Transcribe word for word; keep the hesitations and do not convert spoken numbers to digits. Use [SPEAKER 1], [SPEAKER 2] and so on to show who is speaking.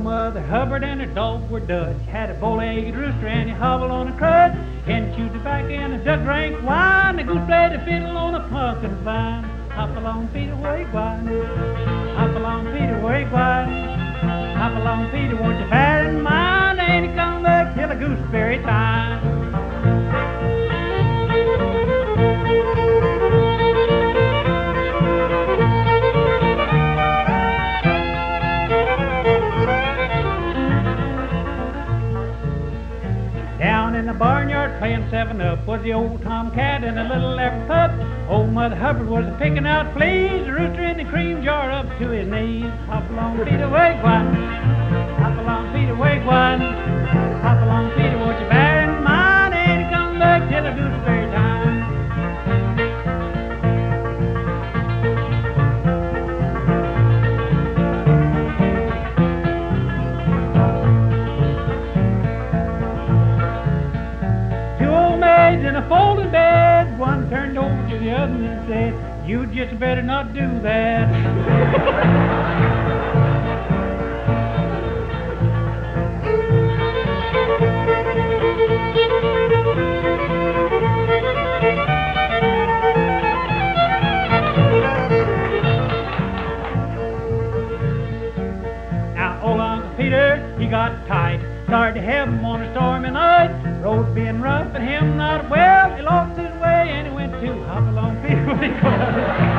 [SPEAKER 1] Old Mother Hubbard and her dog were Dutch. Had a bow-legged rooster and he hobbled on a crutch. Hen chewed tobacco and a duck drank wine. The goose played a fiddle on a pumpkin vine. Hop along, Peter, wigwam. Hop along, Peter, wigwam. Hop along, Peter, won't you bear in mind? Ain't he come back till a gooseberry time? Down in the barnyard playing seven-up was the old tomcat and the little leopard pup. Old Mother Hubbard was picking out fleas, the rooster in the cream jar up to his knees. Hop along, Peter, wigwam. Hop along, Peter, wigwam. Hop along, Peter, won't you bear in mind? Ain't he come back till a gooseberry time? In a folding bed, one turned over to the other and said, "You just better not do that." Now old Uncle Peter, he got tight. Started to heaven on a stormy night. Road being rough and him not well. He lost his way and he went to hop along, Peter.